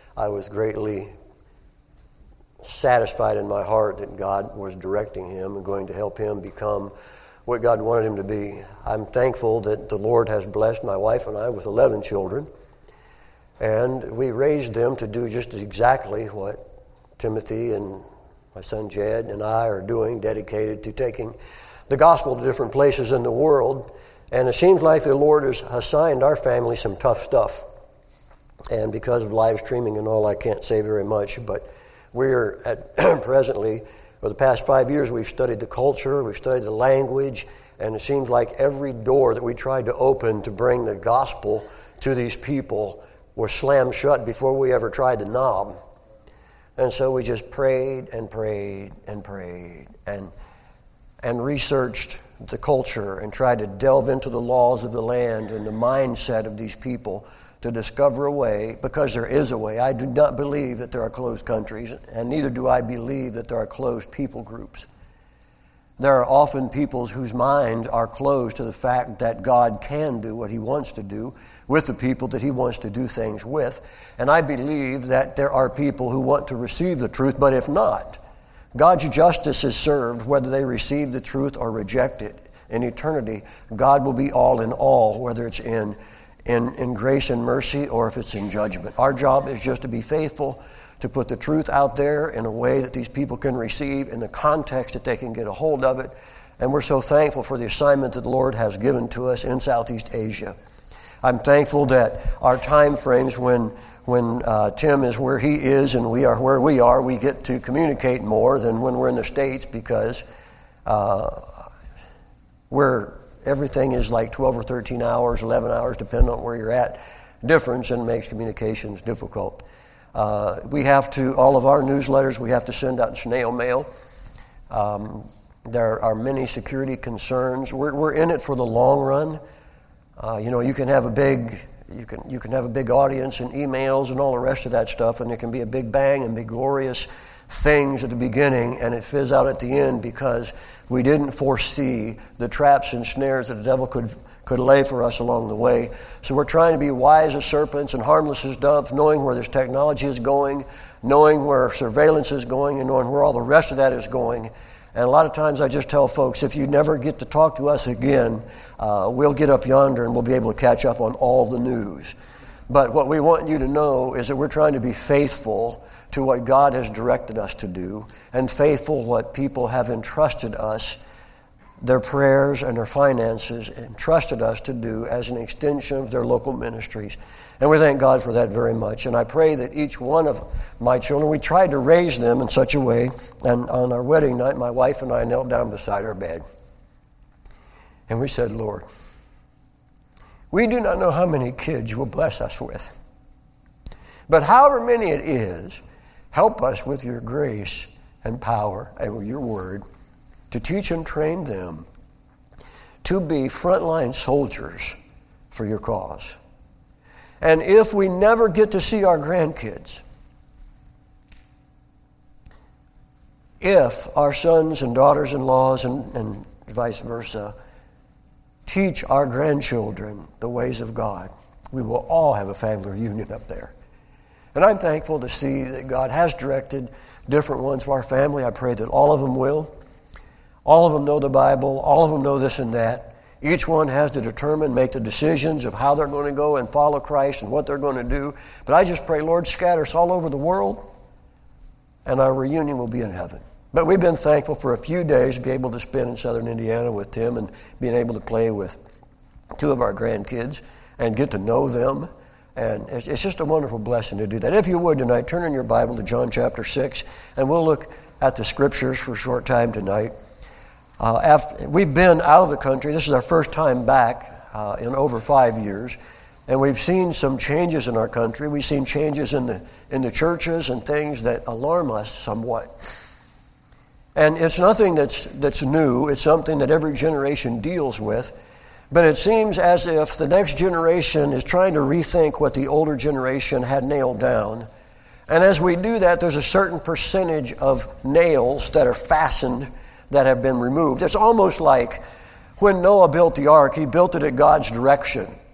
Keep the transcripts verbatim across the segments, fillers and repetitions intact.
I was greatly satisfied in my heart that God was directing him and going to help him become what God wanted him to be. I'm thankful that the Lord has blessed my wife and I with eleven children, and we raised them to do just exactly what Timothy and my son Jed and I are doing, dedicated to taking the gospel to different places in the world. And it seems like the Lord has assigned our family some tough stuff. And because of live streaming and all, I can't say very much, but we're at presently, for the past five years, we've studied the culture, we've studied the language, and it seems like every door that we tried to open to bring the gospel to these people was slammed shut before we ever tried the knob. And so we just prayed and prayed and prayed and and researched the culture and tried to delve into the laws of the land and the mindset of these people to discover a way, because there is a way. I do not believe that there are closed countries, and neither do I believe that there are closed people groups. There are often peoples whose minds are closed to the fact that God can do what he wants to do with the people that he wants to do things with. And I believe that there are people who want to receive the truth, but if not, God's justice is served whether they receive the truth or reject it. In eternity, God will be all in all, whether it's in In, in grace and mercy, or if it's in judgment. Our job is just to be faithful, to put the truth out there in a way that these people can receive, in the context that they can get a hold of it. And we're so thankful for the assignment that the Lord has given to us in Southeast Asia. I'm thankful that our time frames, when when uh, Tim is where he is and we are where we are, we get to communicate more than when we're in the States, because uh, we're everything is like twelve or thirteen hours, eleven hours, depending on where you're at, difference, and makes communications difficult. Uh, we have to, all of our newsletters, we have to send out snail mail. Um, there are many security concerns. We're, we're in it for the long run. Uh, you know, you can have a big, you can you can have a big audience and emails and all the rest of that stuff, and it can be a big bang and big glorious things at the beginning, and it fizz out at the end because we didn't foresee the traps and snares that the devil could could lay for us along the way. So we're trying to be wise as serpents and harmless as doves, knowing where this technology is going, knowing where surveillance is going, and knowing where all the rest of that is going. And a lot of times I just tell folks, if you never get to talk to us again, uh, we'll get up yonder and we'll be able to catch up on all the news. But what we want you to know is that we're trying to be faithful to what God has directed us to do, and faithful what people have entrusted us, their prayers and their finances, entrusted us to do as an extension of their local ministries. And we thank God for that very much. And I pray that each one of my children, we tried to raise them in such a way, and on our wedding night, my wife and I knelt down beside our bed, and we said, Lord, we do not know how many kids you will bless us with, but however many it is, help us with your grace and power and with your word to teach and train them to be frontline soldiers for your cause. And if we never get to see our grandkids, if our sons and daughters-in-laws and, and vice versa teach our grandchildren the ways of God, we will all have a family reunion up there. And I'm thankful to see that God has directed different ones for our family. I pray that all of them will. All of them know the Bible. All of them know this and that. Each one has to determine, make the decisions of how they're going to go and follow Christ and what they're going to do. But I just pray, Lord, scatter us all over the world, and our reunion will be in heaven. But we've been thankful for a few days to be able to spend in southern Indiana with Tim and being able to play with two of our grandkids and get to know them. And it's, it's just a wonderful blessing to do that. If you would tonight, turn in your Bible to John chapter six, and we'll look at the scriptures for a short time tonight. Uh, after, we've been out of the country. This is our first time back uh, in over five years. And we've seen some changes in our country. We've seen changes in the in the churches and things that alarm us somewhat. And it's nothing that's that's new. It's something that every generation deals with. But it seems as if the next generation is trying to rethink what the older generation had nailed down. And as we do that, there's a certain percentage of nails that are fastened that have been removed. It's almost like when Noah built the ark, he built it at God's direction.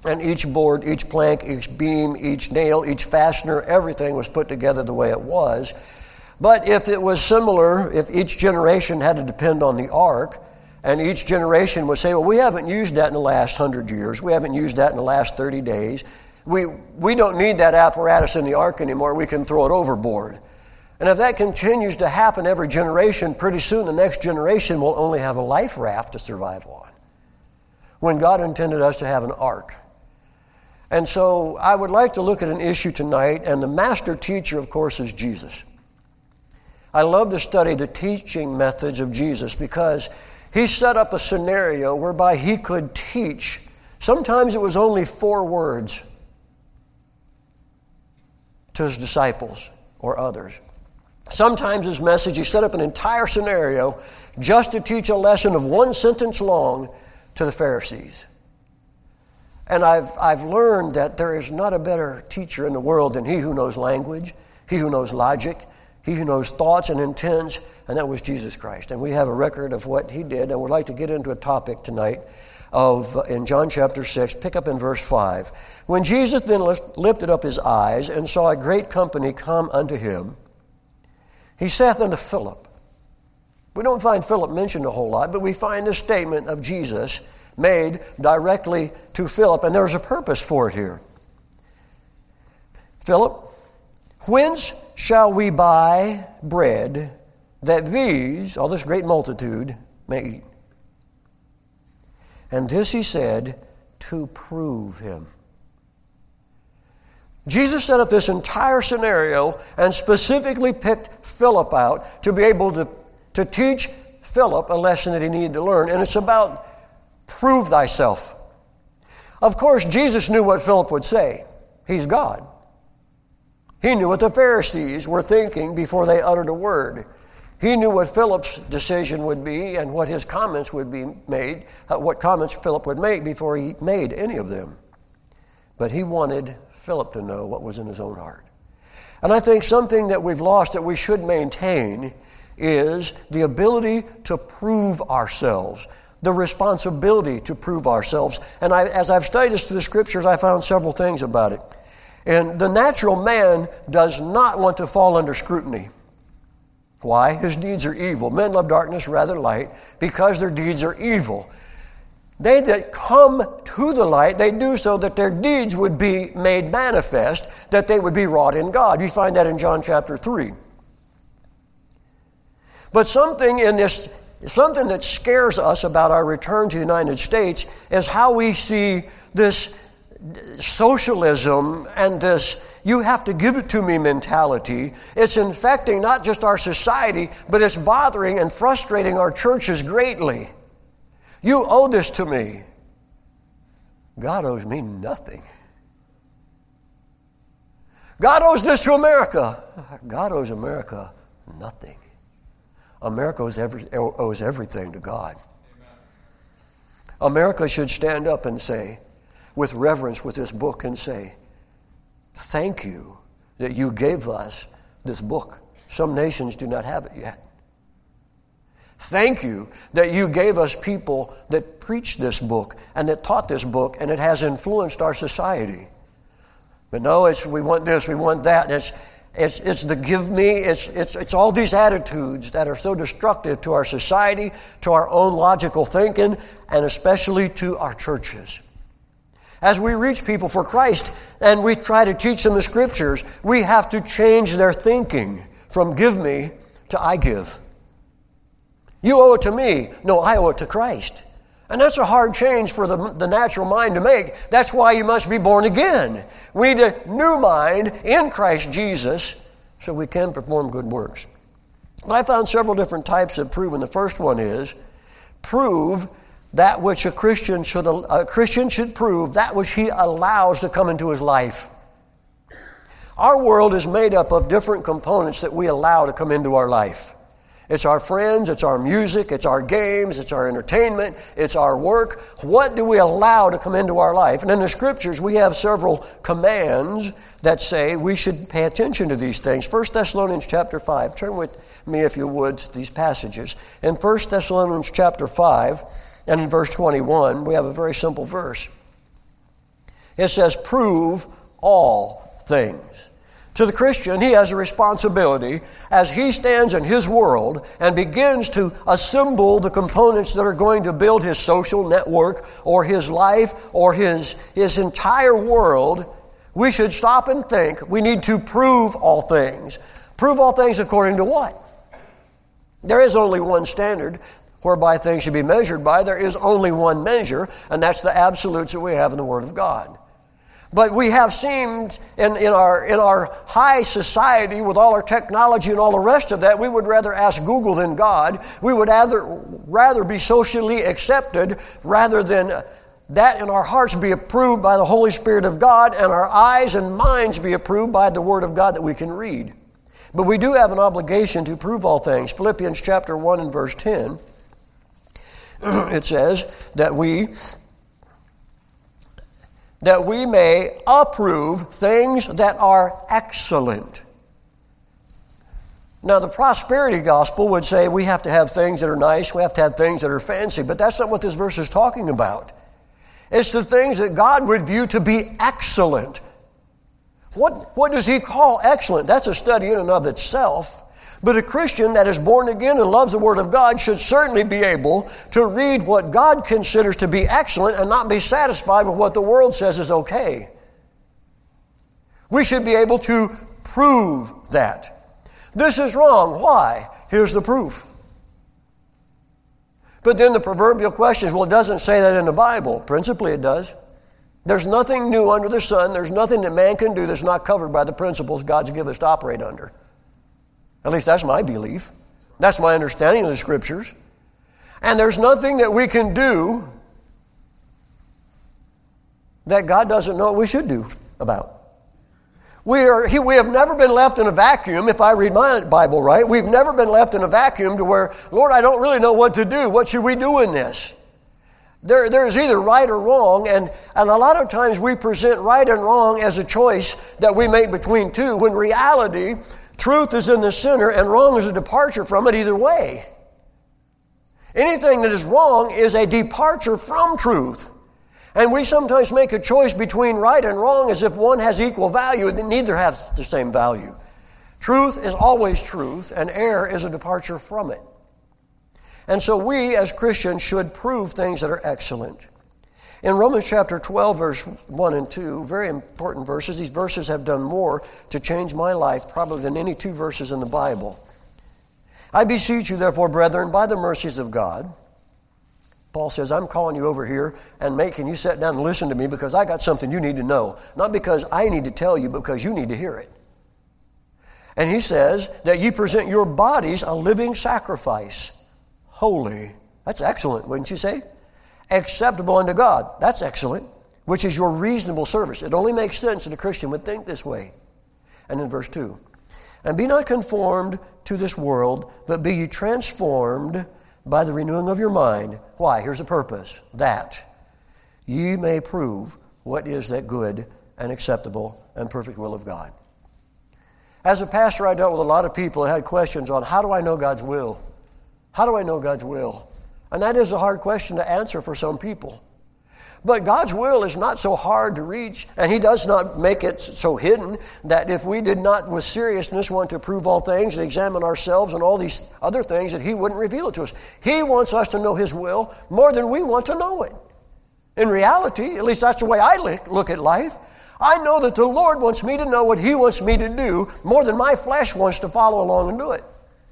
And each board, each plank, each beam, each nail, each fastener, everything was put together the way it was. But if it was similar, if each generation had to depend on the ark, and each generation would say, well, we haven't used that in the last hundred years. We haven't used that in the last thirty days. We, we don't need that apparatus in the ark anymore. We can throw it overboard. And if that continues to happen every generation, pretty soon the next generation will only have a life raft to survive on, when God intended us to have an ark. And so I would like to look at an issue tonight, and the master teacher, of course, is Jesus. I love to study the teaching methods of Jesus because he set up a scenario whereby he could teach. Sometimes it was only four words to his disciples or others. Sometimes his message, he set up an entire scenario just to teach a lesson of one sentence long to the Pharisees. And I've, I've learned that there is not a better teacher in the world than he who knows language, he who knows logic, he who knows thoughts and intents, and that was Jesus Christ. And we have a record of what he did, and we'd like to get into a topic tonight of in John chapter six, pick up in verse five. When Jesus then lifted up his eyes and saw a great company come unto him, he saith unto Philip. We don't find Philip mentioned a whole lot, but we find this statement of Jesus made directly to Philip, and there's a purpose for it here. Philip, whence shall we buy bread that these, all this great multitude, may eat? And this he said to prove him. Jesus set up this entire scenario and specifically picked Philip out to be able to, to teach Philip a lesson that he needed to learn. And it's about prove thyself. Of course, Jesus knew what Philip would say. He's God. He knew what the Pharisees were thinking before they uttered a word. He knew what Philip's decision would be and what his comments would be made, uh, what comments Philip would make before he made any of them. But he wanted Philip to know what was in his own heart. And I think something that we've lost that we should maintain is the ability to prove ourselves, the responsibility to prove ourselves. And I, as I've studied this through the Scriptures, I found several things about it. And the natural man does not want to fall under scrutiny. Why? His deeds are evil. Men love darkness rather light because their deeds are evil. They that come to the light, they do so that their deeds would be made manifest, that they would be wrought in God. You find that in John chapter three. But something in this, something that scares us about our return to the United States is how we see this socialism and this you have to give it to me mentality. It's infecting not just our society, but it's bothering and frustrating our churches greatly. You owe this to me. God owes me nothing. God owes this to America. God owes America nothing. America owes, every, owes everything to God. Amen. America should stand up and say, with reverence with this book, and say, thank you that you gave us this book. Some nations do not have it yet. Thank you that you gave us people that preached this book and that taught this book, and it has influenced our society. But no, it's we want this, we want that. It's it's it's the give me. It's it's it's all these attitudes that are so destructive to our society, to our own logical thinking, and especially to our churches. As we reach people for Christ and we try to teach them the Scriptures, we have to change their thinking from give me to I give. You owe it to me. No, I owe it to Christ. And that's a hard change for the, the natural mind to make. That's why you must be born again. We need a new mind in Christ Jesus so we can perform good works. But I found several different types of proving. The first one is prove that which a Christian should a Christian should prove, that which he allows to come into his life. Our world is made up of different components that we allow to come into our life. It's our friends, it's our music, it's our games, it's our entertainment, it's our work. What do we allow to come into our life? And in the Scriptures, we have several commands that say we should pay attention to these things. First Thessalonians chapter five. Turn with me, if you would, to these passages. In First Thessalonians chapter five, and in verse twenty-one, we have a very simple verse. It says, prove all things. To the Christian, he has a responsibility as he stands in his world and begins to assemble the components that are going to build his social network or his life or his, his entire world. We should stop and think we need to prove all things. Prove all things according to what? There is only one standard whereby things should be measured by. There is only one measure, and that's the absolutes that we have in the Word of God. But we have seemed in, in, our, in our high society with all our technology and all the rest of that, we would rather ask Google than God. We would rather, rather be socially accepted rather than that in our hearts be approved by the Holy Spirit of God and our eyes and minds be approved by the Word of God that we can read. But we do have an obligation to prove all things. Philippians chapter one and verse ten, it says that we... that we may approve things that are excellent. Now, the prosperity gospel would say we have to have things that are nice, we have to have things that are fancy, but that's not what this verse is talking about. It's the things that God would view to be excellent. What, what does He call excellent? That's a study in and of itself. But a Christian that is born again and loves the Word of God should certainly be able to read what God considers to be excellent and not be satisfied with what the world says is okay. We should be able to prove that. This is wrong. Why? Here's the proof. But then the proverbial question is, well, it doesn't say that in the Bible. Principally, it does. There's nothing new under the sun. There's nothing that man can do that's not covered by the principles God's given us to operate under. At least that's my belief. That's my understanding of the Scriptures. And there's nothing that we can do that God doesn't know what we should do about. We are, he, we have never been left in a vacuum, if I read my Bible right. We've never been left in a vacuum to where, Lord, I don't really know what to do. What should we do in this? There, there is either right or wrong, and, and a lot of times we present right and wrong as a choice that we make between two, when reality, truth is in the center and wrong is a departure from it either way. Anything that is wrong is a departure from truth. And we sometimes make a choice between right and wrong as if one has equal value and neither has the same value. Truth is always truth, and error is a departure from it. And so we as Christians should prove things that are excellent. In Romans chapter twelve, verse one and two, very important verses. These verses have done more to change my life probably than any two verses in the Bible. I beseech you, therefore, brethren, by the mercies of God. Paul says, I'm calling you over here and making you sit down and listen to me because I got something you need to know. Not because I need to tell you, but because you need to hear it. And he says that you present your bodies a living sacrifice, holy. That's excellent, wouldn't you say? Acceptable unto God. That's excellent, which is your reasonable service. It only makes sense that a Christian would think this way. And in verse two, and be not conformed to this world, but be ye transformed by the renewing of your mind. Why? Here's the purpose. That ye may prove what is that good and acceptable and perfect will of God. As a pastor, I dealt with a lot of people who had questions on how do I know God's will? How do I know God's will? And that is a hard question to answer for some people. But God's will is not so hard to reach, and He does not make it so hidden that if we did not with seriousness want to prove all things and examine ourselves and all these other things, that He wouldn't reveal it to us. He wants us to know His will more than we want to know it. In reality, at least that's the way I look at life, I know that the Lord wants me to know what He wants me to do more than my flesh wants to follow along and do it.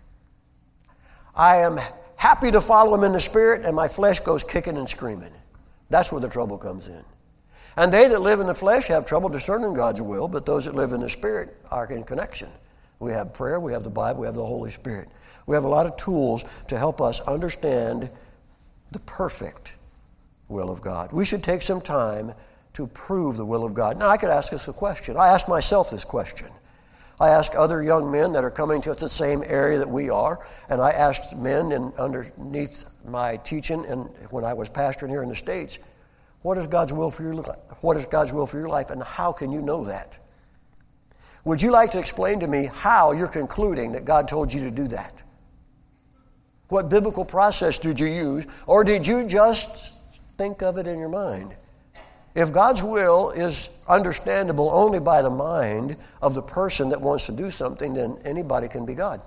I am happy to follow Him in the Spirit, and my flesh goes kicking and screaming. That's where the trouble comes in. And they that live in the flesh have trouble discerning God's will, but those that live in the Spirit are in connection. We have prayer, we have the Bible, we have the Holy Spirit. We have a lot of tools to help us understand the perfect will of God. We should take some time to prove the will of God. Now, I could ask us a question. I ask myself this question. I ask other young men that are coming to the same area that we are, and I asked men in, underneath my teaching and when I was pastoring here in the States, what is God's will for your life? What is God's will for your life, and how can you know that? Would you like to explain to me how you're concluding that God told you to do that? What biblical process did you use, or did you just think of it in your mind? If God's will is understandable only by the mind of the person that wants to do something, then anybody can be God.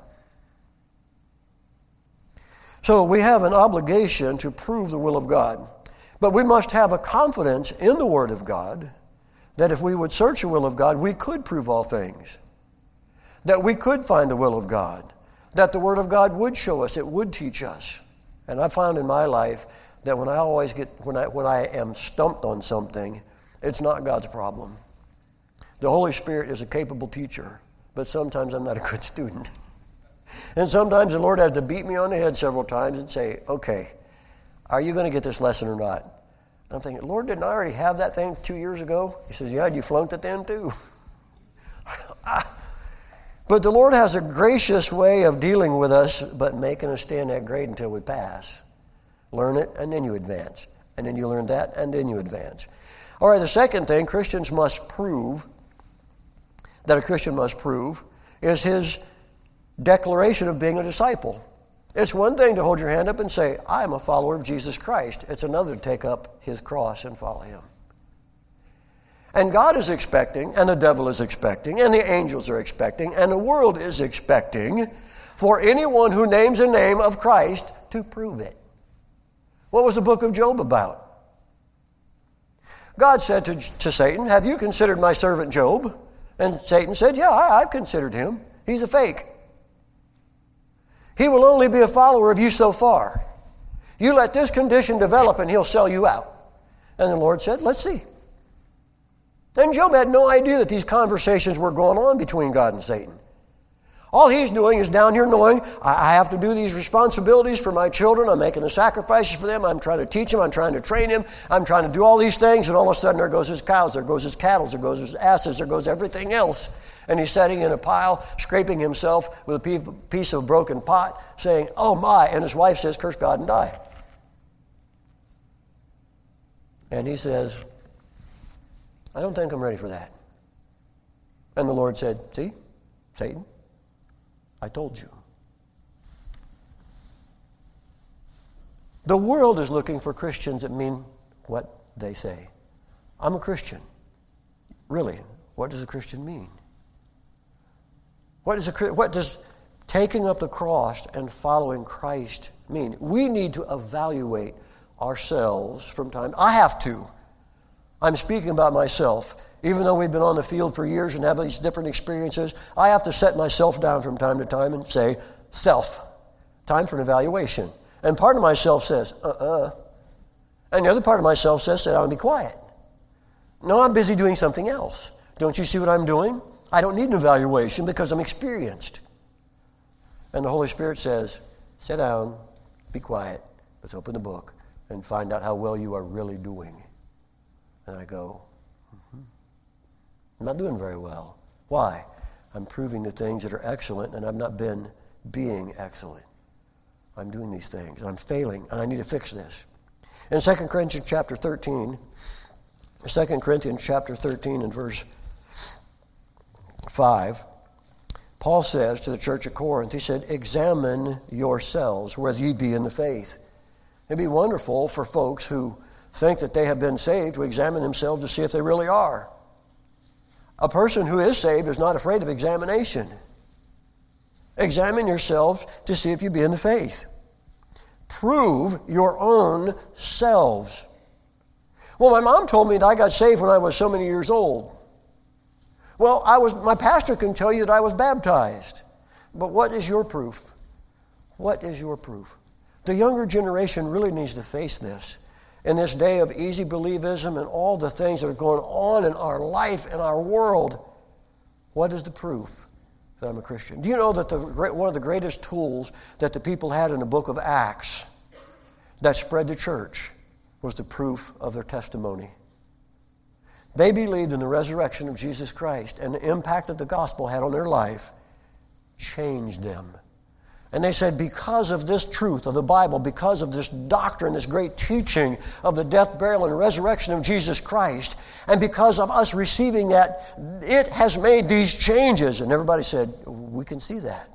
So we have an obligation to prove the will of God. But we must have a confidence in the Word of God that if we would search the will of God, we could prove all things. That we could find the will of God. That the Word of God would show us, it would teach us. And I found in my life that when I always get, when I, when I am stumped on something, it's not God's problem. The Holy Spirit is a capable teacher, but sometimes I'm not a good student. And sometimes the Lord has to beat me on the head several times and say, okay, are you going to get this lesson or not? I'm thinking, Lord, didn't I already have that thing two years ago? He says, yeah, and you flunked it then too. But the Lord has a gracious way of dealing with us, but making us stay in that grade until we pass. Learn it, and then you advance. And then you learn that, and then you advance. All right, the second thing Christians must prove, that a Christian must prove, is his declaration of being a disciple. It's one thing to hold your hand up and say, I'm a follower of Jesus Christ. It's another to take up his cross and follow him. And God is expecting, and the devil is expecting, and the angels are expecting, and the world is expecting for anyone who names the name of Christ to prove it. What was the book of Job about? God said to, to Satan, have you considered my servant Job? And Satan said, yeah, I, I've considered him. He's a fake. He will only be a follower of you so far. You let this condition develop and he'll sell you out. And the Lord said, let's see. Then Job had no idea that these conversations were going on between God and Satan. All he's doing is down here knowing, I have to do these responsibilities for my children. I'm making the sacrifices for them. I'm trying to teach them. I'm trying to train him. I'm trying to do all these things. And all of a sudden there goes his cows. There goes his cattle. There goes his asses. There goes everything else. And he's sitting in a pile, scraping himself with a piece of broken pot, saying, oh my. And his wife says, curse God and die. And he says, I don't think I'm ready for that. And the Lord said, see, Satan, I told you. The world is looking for Christians that mean what they say. I'm a Christian. Really, what does a Christian mean? What, is a, what does taking up the cross and following Christ mean? We need to evaluate ourselves from time. I have to. I'm speaking about myself. Even though we've been on the field for years and have these different experiences, I have to set myself down from time to time and say, self, time for an evaluation. And part of myself says, uh-uh. And the other part of myself says, I want to be quiet. No, I'm busy doing something else. Don't you see what I'm doing? I don't need an evaluation because I'm experienced. And the Holy Spirit says, sit down, be quiet, let's open the book and find out how well you are really doing. And I go, mm-hmm. I'm not doing very well. Why? I'm proving the things that are excellent and I've not been being excellent. I'm doing these things and I'm failing and I need to fix this. In Second Corinthians chapter thirteen, Second Corinthians chapter thirteen and verse five, Paul says to the church at Corinth, he said, examine yourselves whether ye be in the faith. It'd be wonderful for folks who think that they have been saved to examine themselves to see if they really are. A person who is saved is not afraid of examination. Examine yourselves to see if you be in the faith. Prove your own selves. Well, my mom told me that I got saved when I was so many years old. Well, I was. My pastor can tell you that I was baptized. But what is your proof? What is your proof? The younger generation really needs to face this. In this day of easy believism and all the things that are going on in our life and our world, what is the proof that I'm a Christian? Do you know that the one of the greatest tools that the people had in the book of Acts that spread the church was the proof of their testimony? They believed in the resurrection of Jesus Christ, and the impact that the gospel had on their life changed them. And they said, because of this truth of the Bible, because of this doctrine, this great teaching of the death, burial, and resurrection of Jesus Christ, and because of us receiving that, it has made these changes. And everybody said, we can see that.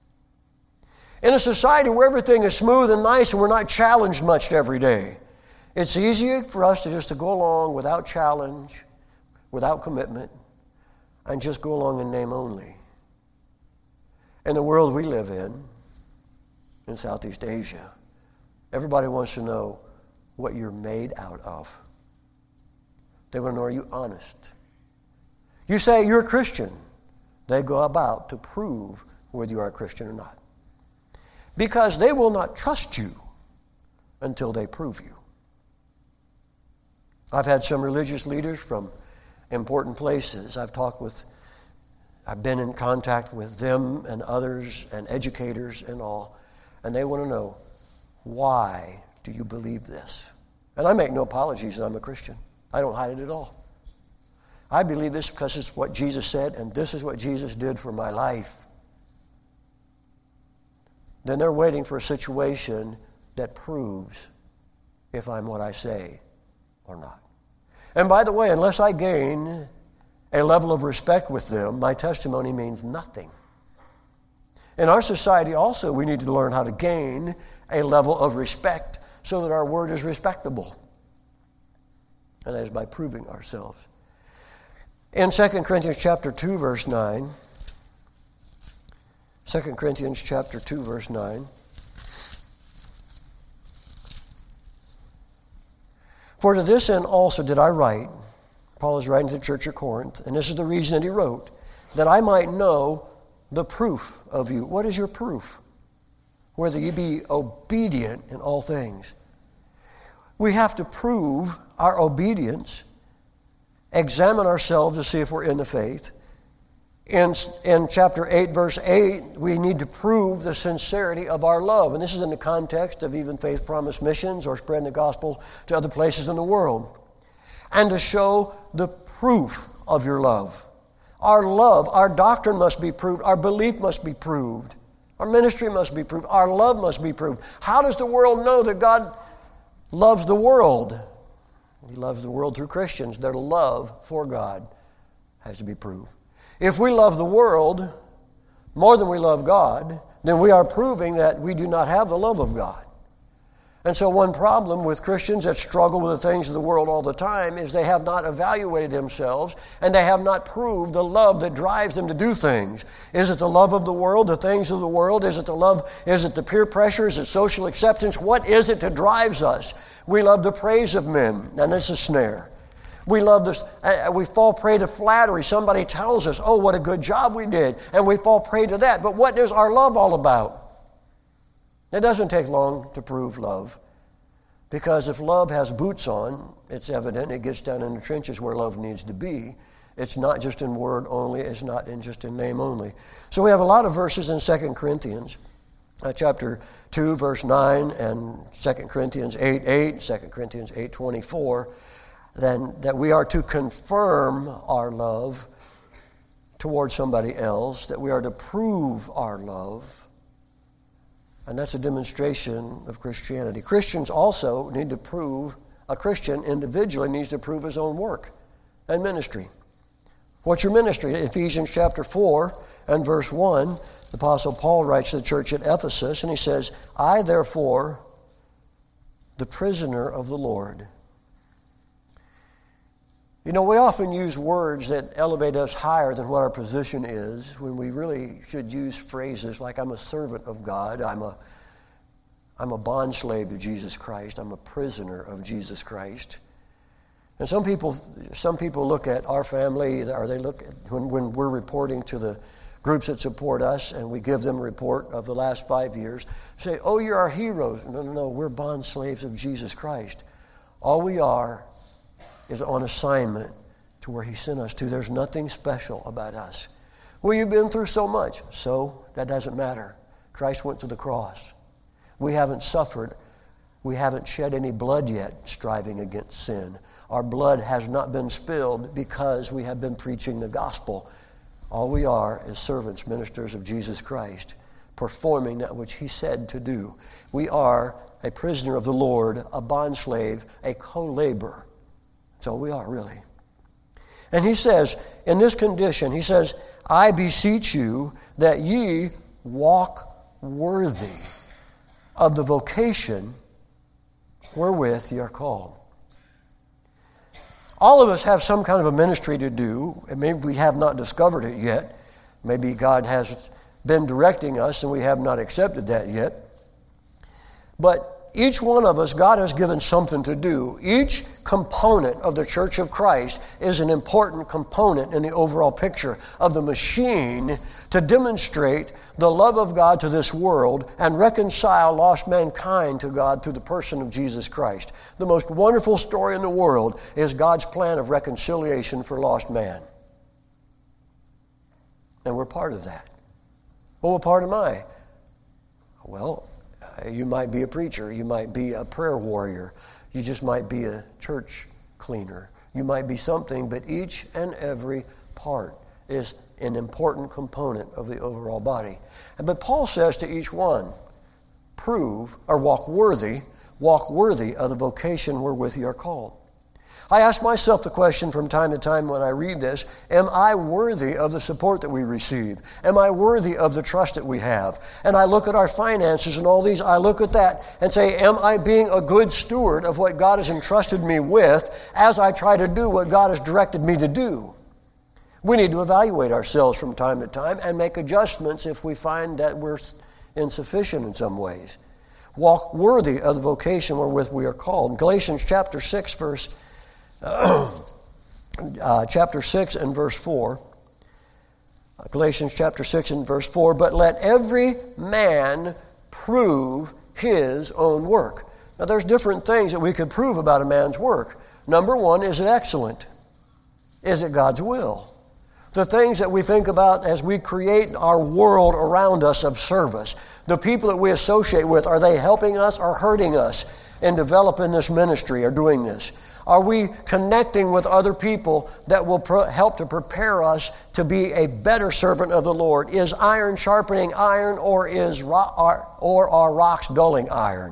In a society where everything is smooth and nice and we're not challenged much every day, It's easy for us to just to go along without challenge, without commitment, and just go along in name only. In the world we live in, in Southeast Asia, everybody wants to know what you're made out of. They want to know, are you honest? You say you're a Christian. They go about to prove whether you are a Christian or not. Because they will not trust you until they prove you. I've had some religious leaders from important places. I've talked with, I've been in contact with them and others and educators and all, and they want to know, why do you believe this? And I make no apologies that I'm a Christian. I don't hide it at all. I believe this because it's what Jesus said, and this is what Jesus did for my life. Then they're waiting for a situation that proves if I'm what I say or not. And by the way, unless I gain a level of respect with them, my testimony means nothing. In our society also, we need to learn how to gain a level of respect so that our word is respectable. And that is by proving ourselves. In Second Corinthians chapter two, verse nine, Second Corinthians chapter two, verse nine, for to this end also did I write, Paul is writing to the church of Corinth, and this is the reason that he wrote, that I might know the proof of you. What is your proof? Whether you be obedient in all things. We have to prove our obedience, examine ourselves to see if we're in the faith. In, in chapter eight, verse eight, we need to prove the sincerity of our love. And this is in the context of even Faith Promise Missions or spreading the gospel to other places in the world. And to show the proof of your love. Our love, our doctrine must be proved. Our belief must be proved. Our ministry must be proved. Our love must be proved. How does the world know that God loves the world? He loves the world through Christians. Their love for God has to be proved. If we love the world more than we love God, then we are proving that we do not have the love of God. And so one problem with Christians that struggle with the things of the world all the time is they have not evaluated themselves and they have not proved the love that drives them to do things. Is it the love of the world, the things of the world? Is it the love, is it the peer pressure? Is it social acceptance? What is it that drives us? We love the praise of men, and it's a snare. We love this, uh, we fall prey to flattery. Somebody tells us, oh, what a good job we did, and we fall prey to that. But what is our love all about? It doesn't take long to prove love, because if love has boots on, it's evident. It gets down in the trenches where love needs to be. It's not just in word only. It's not in just in name only. So we have a lot of verses in Second Corinthians, uh, chapter two, verse nine, and Second Corinthians eight, eight, Second Corinthians eight, twenty-four, then that we are to confirm our love towards somebody else, that we are to prove our love. And that's a demonstration of Christianity. Christians also need to prove, a Christian individually needs to prove his own work and ministry. What's your ministry? Ephesians chapter four and verse one, the Apostle Paul writes to the church at Ephesus, and he says, I therefore, the prisoner of the Lord. You know, we often use words that elevate us higher than what our position is, when we really should use phrases like, I'm a servant of God, I'm a, I'm a bondslave to Jesus Christ, I'm a prisoner of Jesus Christ. And some people some people look at our family, or they look at, when, when we're reporting to the groups that support us, and we give them a report of the last five years, say, oh, you're our heroes. No, no, no, we're bondslaves of Jesus Christ. All we are is on assignment to where he sent us to. There's nothing special about us. Well, you've been through so much. So, that doesn't matter. Christ went to the cross. We haven't suffered. We haven't shed any blood yet striving against sin. Our blood has not been spilled because we have been preaching the gospel. All we are is servants, ministers of Jesus Christ, performing that which he said to do. We are a prisoner of the Lord, a bondslave, a co-laborer. That's all we are, really. And he says, in this condition, he says, I beseech you that ye walk worthy of the vocation wherewith ye are called. All of us have some kind of a ministry to do, and maybe we have not discovered it yet. Maybe God has been directing us and we have not accepted that yet. But each one of us, God has given something to do. Each component of the Church of Christ is an important component in the overall picture of the machine to demonstrate the love of God to this world and reconcile lost mankind to God through the person of Jesus Christ. The most wonderful story in the world is God's plan of reconciliation for lost man. And we're part of that. Well, what part am I? Well, you might be a preacher. You might be a prayer warrior. You just might be a church cleaner. You might be something, but each and every part is an important component of the overall body. But Paul says to each one, prove or walk worthy, walk worthy of the vocation wherewith you are called. I ask myself the question from time to time when I read this, am I worthy of the support that we receive? Am I worthy of the trust that we have? And I look at our finances and all these, I look at that and say, am I being a good steward of what God has entrusted me with as I try to do what God has directed me to do? We need to evaluate ourselves from time to time and make adjustments if we find that we're insufficient in some ways. Walk worthy of the vocation wherewith we are called. Galatians chapter six, verse Uh, uh, chapter six and verse four. Uh, Galatians chapter six and verse four. But let every man prove his own work. Now there's different things that we could prove about a man's work. Number one, is it excellent? Is it God's will? The things that we think about as we create our world around us of service. The people that we associate with, are they helping us or hurting us in developing this ministry or doing this? Are we connecting with other people that will pro- help to prepare us to be a better servant of the Lord? Is iron sharpening iron, or is ro- or, or are rocks dulling iron?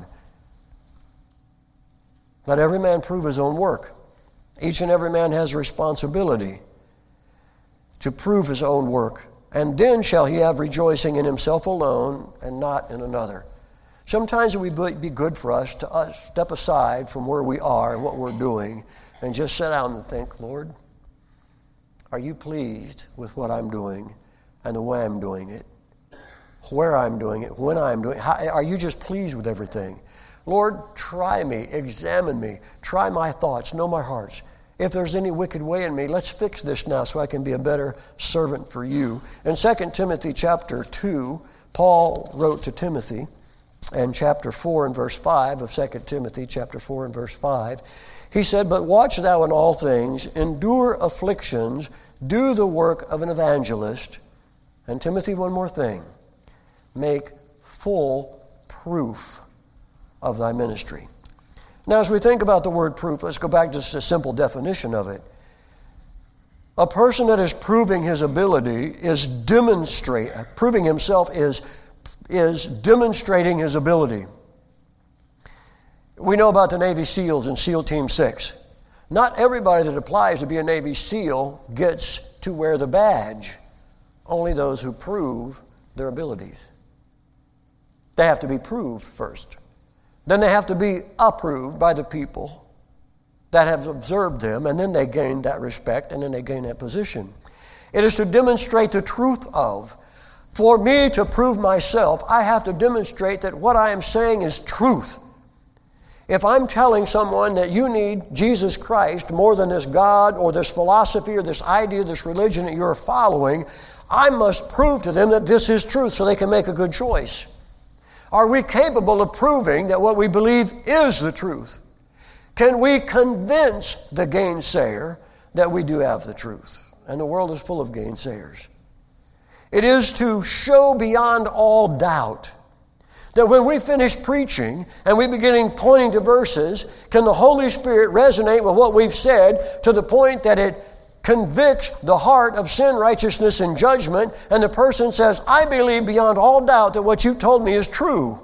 Let every man prove his own work. Each and every man has responsibility to prove his own work. And then shall he have rejoicing in himself alone and not in another. Sometimes it would be good for us to uh, step aside from where we are and what we're doing and just sit down and think, Lord, are you pleased with what I'm doing and the way I'm doing it, where I'm doing it, when I'm doing it? How, are you just pleased with everything? Lord, try me, examine me, try my thoughts, know my hearts. If there's any wicked way in me, let's fix this now so I can be a better servant for you. In Second Timothy chapter two, Paul wrote to Timothy, and chapter four and verse five of Second Timothy, chapter four and verse five, he said, but watch thou in all things, endure afflictions, do the work of an evangelist. And Timothy, one more thing, make full proof of thy ministry. Now, as we think about the word proof, let's go back to just a simple definition of it. A person that is proving his ability is demonstrate, proving himself is is demonstrating his ability. We know about the Navy SEALs and SEAL Team six. Not everybody that applies to be a Navy SEAL gets to wear the badge. Only those who prove their abilities. They have to be proved first. Then they have to be approved by the people that have observed them, and then they gain that respect, and then they gain that position. It is to demonstrate the truth of. For me to prove myself, I have to demonstrate that what I am saying is truth. If I'm telling someone that you need Jesus Christ more than this God or this philosophy or this idea, this religion that you're following, I must prove to them that this is truth so they can make a good choice. Are we capable of proving that what we believe is the truth? Can we convince the gainsayer that we do have the truth? And the world is full of gainsayers. It is to show beyond all doubt that when we finish preaching and we begin pointing to verses, can the Holy Spirit resonate with what we've said to the point that it convicts the heart of sin, righteousness, and judgment, and the person says, I believe beyond all doubt that what you told me is true.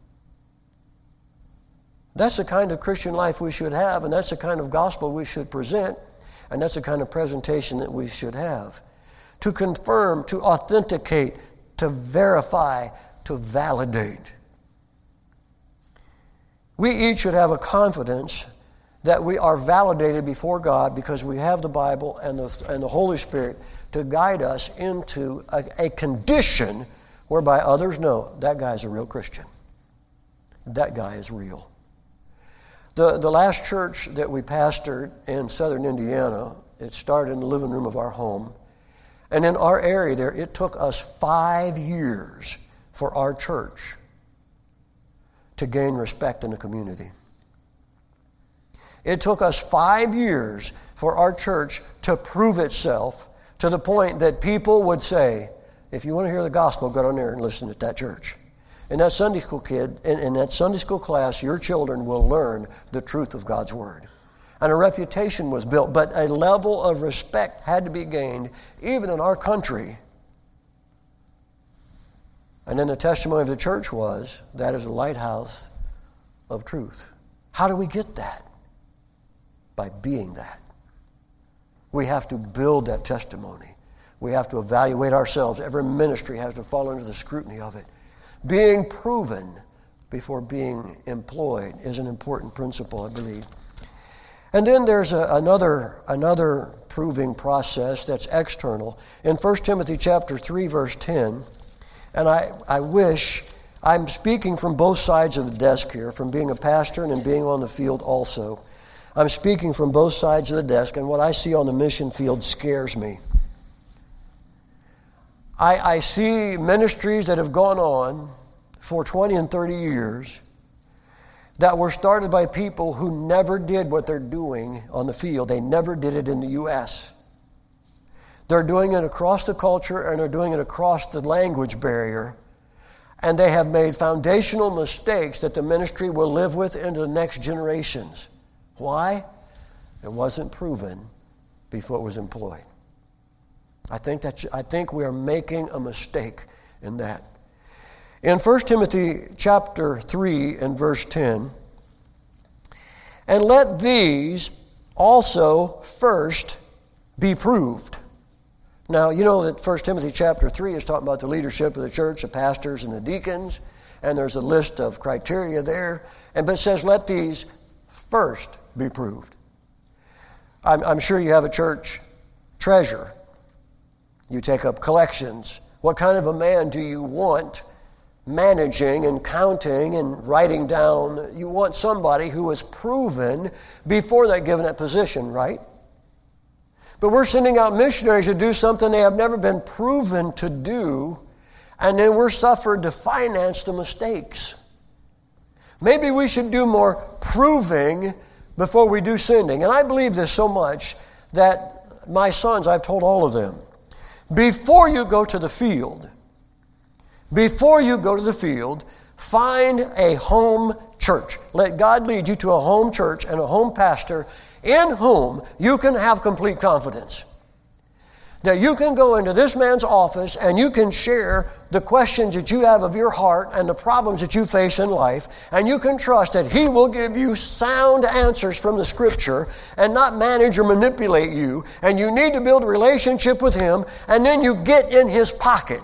That's the kind of Christian life we should have, and that's the kind of gospel we should present, and that's the kind of presentation that we should have. To confirm, to authenticate, to verify, to validate. We each should have a confidence that we are validated before God because we have the Bible and the, and the Holy Spirit to guide us into a, a condition whereby others know that guy's a real Christian. That guy is real. The, the last church that we pastored in southern Indiana, it started in the living room of our home. And in our area there, it took us five years for our church to gain respect in the community. It took us five years for our church to prove itself to the point that people would say, if you want to hear the gospel, go down there and listen at that church. And that Sunday school kid, in, in that Sunday school class, your children will learn the truth of God's Word. And a reputation was built, but a level of respect had to be gained, even in our country. And then the testimony of the church was, that is a lighthouse of truth. How do we get that? By being that. We have to build that testimony. We have to evaluate ourselves. Every ministry has to fall under the scrutiny of it. Being proven before being employed is an important principle, I believe. And then there's a, another, another proving process that's external. In First Timothy chapter three, verse ten, and I, I wish, I'm speaking from both sides of the desk here, from being a pastor and being on the field also. I'm speaking from both sides of the desk, and what I see on the mission field scares me. I, I see ministries that have gone on for twenty and thirty years that were started by people who never did what they're doing on the field. They never did it in the U S They're doing it across the culture, and they're doing it across the language barrier. And they have made foundational mistakes that the ministry will live with into the next generations. Why? It wasn't proven before it was employed. I think that I think we are making a mistake in that. In First Timothy chapter three and verse ten, and let these also first be proved. Now, you know that First Timothy chapter three is talking about the leadership of the church, the pastors and the deacons, and there's a list of criteria there. And but it says, let these first be proved. I'm, I'm sure you have a church treasurer. You take up collections. What kind of a man do you want managing and counting and writing down? You want somebody who is proven before they're given that position, right? But we're sending out missionaries to do something they have never been proven to do, and then we're suffered to finance the mistakes. Maybe we should do more proving before we do sending. And I believe this so much that my sons, I've told all of them, before you go to the field, before you go to the field, find a home church. Let God lead you to a home church and a home pastor in whom you can have complete confidence. That you can go into this man's office and you can share the questions that you have of your heart and the problems that you face in life, and you can trust that he will give you sound answers from the Scripture and not manage or manipulate you. And you need to build a relationship with him, and then you get in his pocket.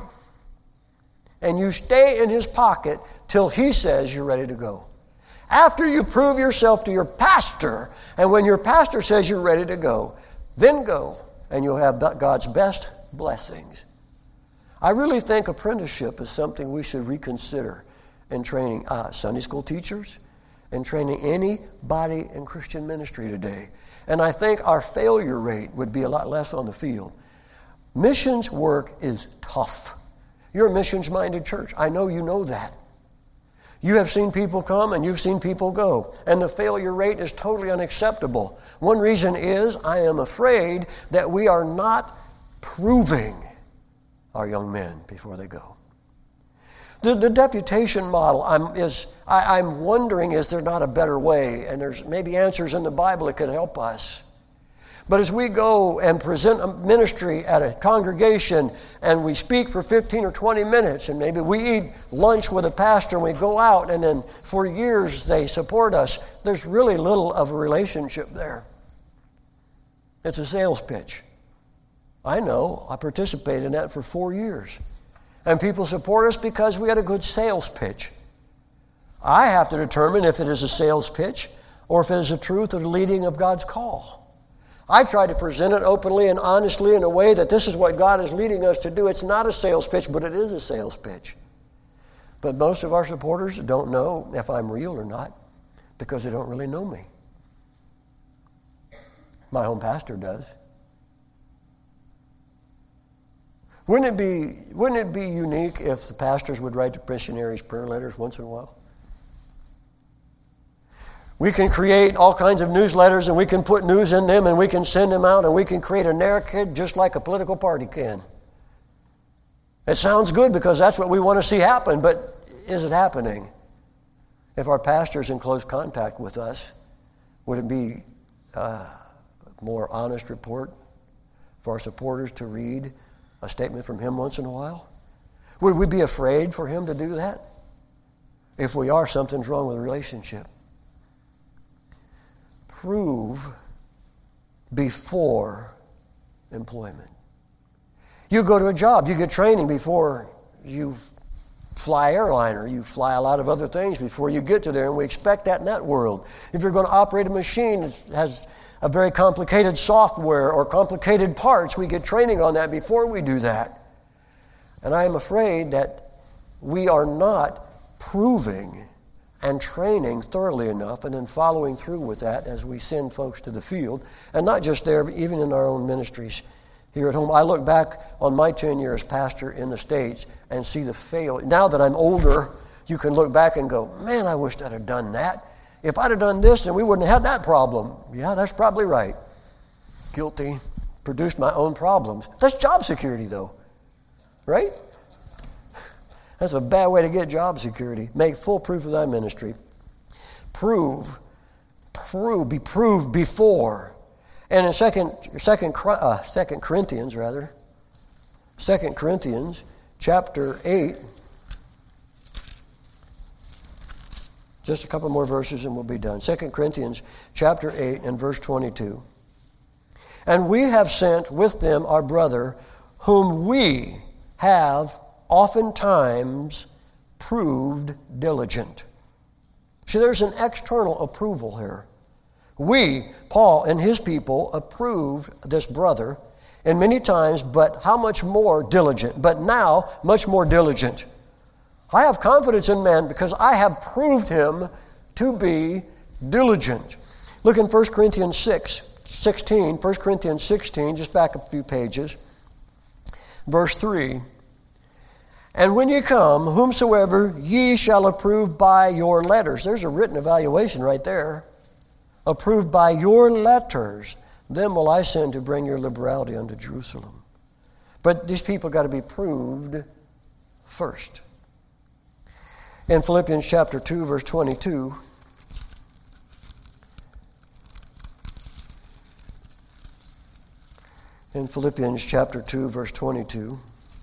And you stay in his pocket till he says you're ready to go. After you prove yourself to your pastor, and when your pastor says you're ready to go, then go, and you'll have God's best blessings. I really think apprenticeship is something we should reconsider in training uh, Sunday school teachers and training anybody in Christian ministry today. And I think our failure rate would be a lot less on the field. Missions work is tough. You're a missions-minded church. I know you know that. You have seen people come and you've seen people go. And the failure rate is totally unacceptable. One reason is I am afraid that we are not proving our young men before they go. The, the deputation model, I'm, is, I, I'm wondering, is there not a better way? And there's maybe answers in the Bible that could help us. But as we go and present a ministry at a congregation and we speak for fifteen or twenty minutes, and maybe we eat lunch with a pastor and we go out, and then for years they support us, there's really little of a relationship there. It's a sales pitch. I know. I participated in that for four years. And people support us because we had a good sales pitch. I have to determine if it is a sales pitch or if it is the truth or the leading of God's call. I try to present it openly and honestly in a way that this is what God is leading us to do. It's not a sales pitch, but it is a sales pitch. But most of our supporters don't know if I'm real or not because they don't really know me. My home pastor does. Wouldn't it be, wouldn't it be unique if the pastors would write the missionaries prayer letters once in a while? We can create all kinds of newsletters and we can put news in them and we can send them out and we can create a narrative just like a political party can. It sounds good because that's what we want to see happen, but is it happening? If our pastor's in close contact with us, would it be a more honest report for our supporters to read a statement from him once in a while? Would we be afraid for him to do that? If we are, something's wrong with the relationship. Prove before employment. You go to a job, you get training before you fly airliner, you fly a lot of other things before you get to there, and we expect that in that world. If you're going to operate a machine that has a very complicated software or complicated parts, we get training on that before we do that. And I am afraid that we are not proving and training thoroughly enough and then following through with that as we send folks to the field. And not just there, but even in our own ministries here at home. I look back on my tenure as pastor in the States and see the fail. Now that I'm older, you can look back and go, man, I wished I'd have done that. If I'd have done this, then we wouldn't have had that problem. Yeah, that's probably right. Guilty. Produced my own problems. That's job security, though. Right? That's a bad way to get job security. Make full proof of thy ministry. Prove. Prove. Be proved before. And in second, second, uh, second Corinthians, rather, Second Corinthians chapter eight, just a couple more verses and we'll be done. Second Corinthians chapter eight and verse twenty-two. And we have sent with them our brother, whom we have oftentimes proved diligent. See, there's an external approval here. We, Paul and his people, approved this brother, and many times, but how much more diligent? But now, much more diligent. I have confidence in man because I have proved him to be diligent. Look in First Corinthians six, sixteen, First Corinthians sixteen, just back a few pages, verse three. And when ye come, whomsoever ye shall approve by your letters. There's a written evaluation right there. Approved by your letters, then will I send to bring your liberality unto Jerusalem. But these people got to be proved first. In Philippians chapter two, verse twenty-two, in Philippians chapter two, verse twenty-two,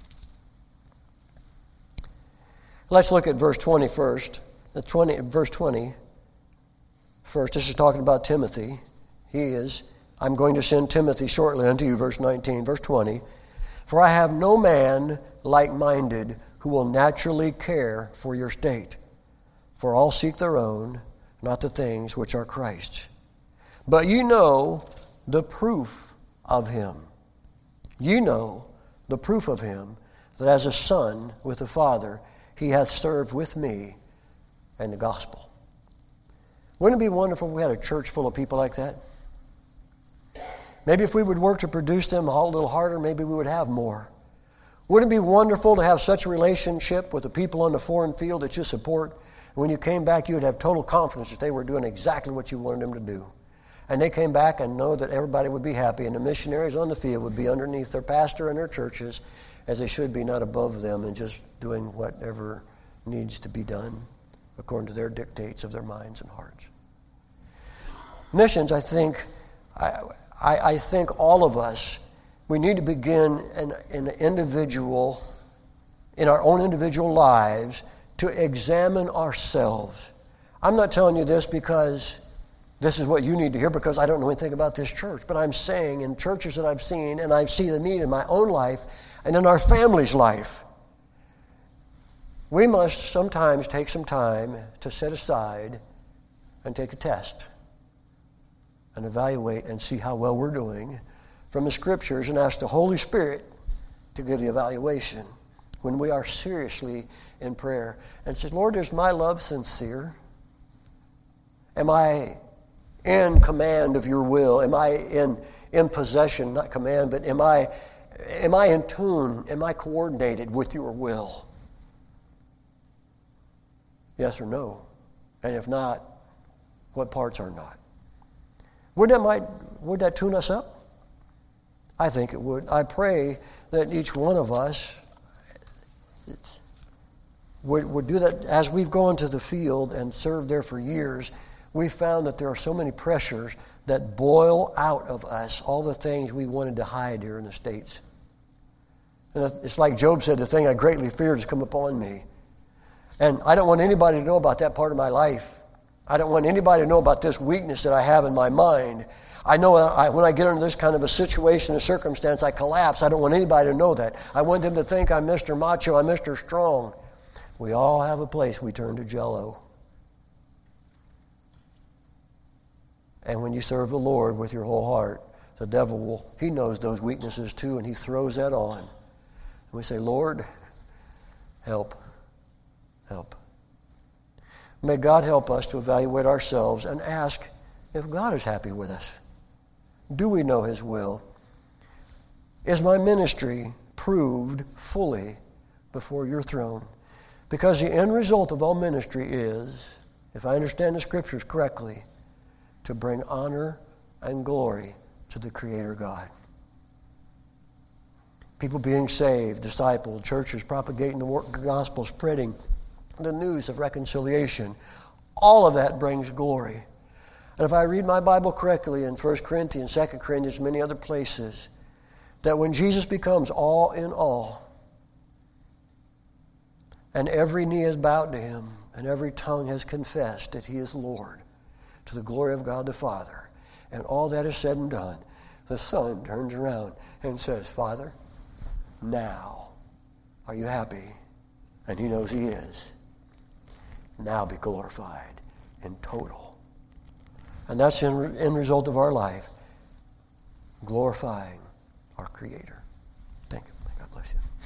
let's look at verse twenty first. The twenty, verse twenty first. This is talking about Timothy. He is, I'm going to send Timothy shortly unto you, verse nineteen, verse twenty. For I have no man like-minded who will naturally care for your state. For all seek their own, not the things which are Christ's. But you know the proof of him. You know the proof of him, that as a son with the Father, he hath served with me in the gospel. Wouldn't it be wonderful if we had a church full of people like that? Maybe if we would work to produce them a little harder, maybe we would have more. Wouldn't it be wonderful to have such a relationship with the people on the foreign field that you support? When you came back, you would have total confidence that they were doing exactly what you wanted them to do. And they came back and know that everybody would be happy, and the missionaries on the field would be underneath their pastor and their churches, as they should be, not above them, and just doing whatever needs to be done according to their dictates of their minds and hearts. Missions, I think, I, I, I think all of us, we need to begin in, in an individual, in our own individual lives, to examine ourselves. I'm not telling you this because this is what you need to hear, because I don't know anything about this church, but I'm saying in churches that I've seen, and I see the need in my own life and in our family's life, we must sometimes take some time to set aside and take a test and evaluate and see how well we're doing from the Scriptures and ask the Holy Spirit to give the evaluation when we are seriously in prayer and say, Lord, is my love sincere? Am I in command of your will? Am I in, in possession, not command, but am I, am I in tune? Am I coordinated with your will? Yes or no? And if not, what parts are not? Would that, might, would that tune us up? I think it would. I pray that each one of us would, would do that. As we've gone to the field and served there for years, we've found that there are so many pressures that boil out of us all the things we wanted to hide here in the States. And it's like Job said, the thing I greatly feared has come upon me. And I don't want anybody to know about that part of my life. I don't want anybody to know about this weakness that I have in my mind. I know I, when I get into this kind of a situation, a circumstance, I collapse. I don't want anybody to know that. I want them to think I'm Mister Macho, I'm Mister Strong. We all have a place we turn to Jell-O. And when you serve the Lord with your whole heart, the devil will, he knows those weaknesses too, and he throws that on. And we say, Lord, help, help. May God help us to evaluate ourselves and ask if God is happy with us. Do we know His will? Is my ministry proved fully before your throne? Because the end result of all ministry is, if I understand the Scriptures correctly, to bring honor and glory to the Creator God. People being saved, discipled, churches propagating the gospel, spreading the news of reconciliation. All of that brings glory. And if I read my Bible correctly in First Corinthians, Second Corinthians, many other places, that when Jesus becomes all in all, and every knee is bowed to Him, and every tongue has confessed that He is Lord, to the glory of God the Father, and all that is said and done, the Son turns around and says, Father, now are you happy? And He knows He is. Now be glorified in total. And that's the end result of our life, glorifying our Creator. Thank you. God bless you.